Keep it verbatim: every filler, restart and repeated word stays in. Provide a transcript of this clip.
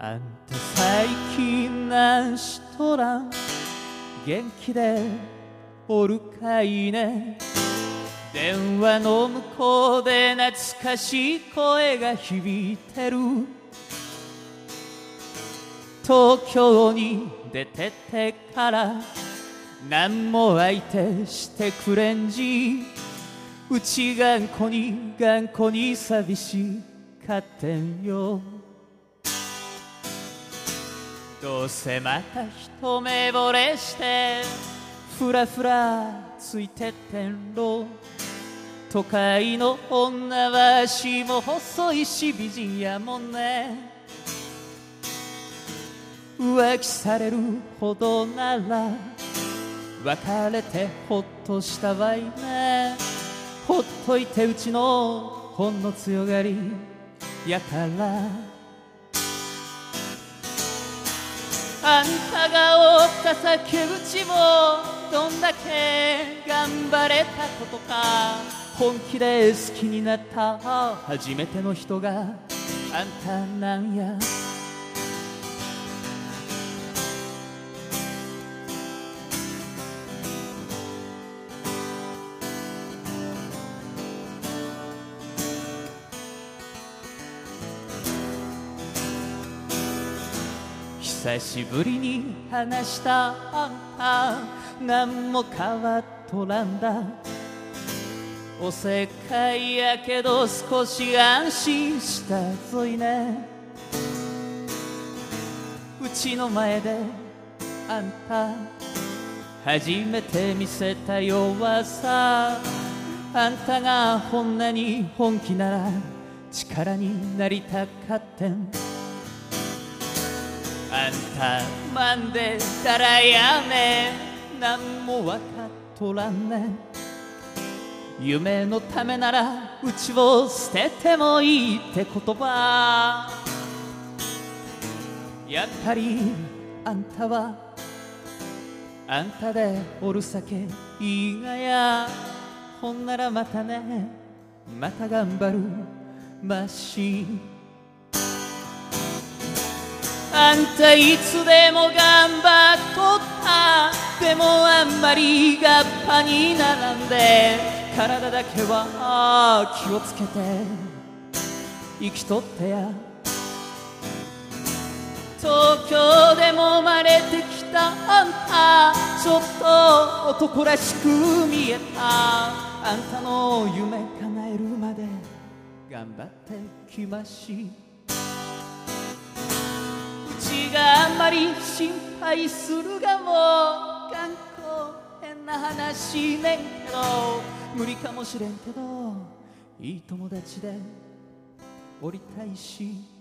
あんた最近何しとらん、元気でおるかいね。電話の向こうで懐かしい声が響いてる。東京に出てってから何も相手してくれんじ。うち頑固に頑固に寂しかってんよ。どうせまた一目惚れしてふらふらついてってんろ。都会の女は足も細いし美人やもんね。浮気されるほどなら別れてほっとしたわいね。ほっといてうちのほんの強がりやから。あんたが負った酒口もどんだけ頑張れたことか。本気で好きになった初めての人があんたなんや。久しぶりに話したあんた何も変わっとらんだ。おせっかいやけど少し安心したぞいね。うちの前であんた初めて見せた弱さ。あんたがこんなに本気なら力になりたかってん。あんたまんでたらやめなんもわかっとらんね。夢のためならうちを捨ててもいいって言葉。やっぱりあんたはあんたでおるさけいいがや。ほんならまたねまた頑張るまし。あんたいつでも頑張っとった。でもあんまりがっぱに並んで体だけは気をつけて生きとってや。東京でも生まれてきたあんたちょっと男らしく見えた。あんたの夢叶えるまで頑張ってきまし。うちがあんまり心配するがも頑固変な話ねんけど無理かもしれんけどいい友達でおりたいし。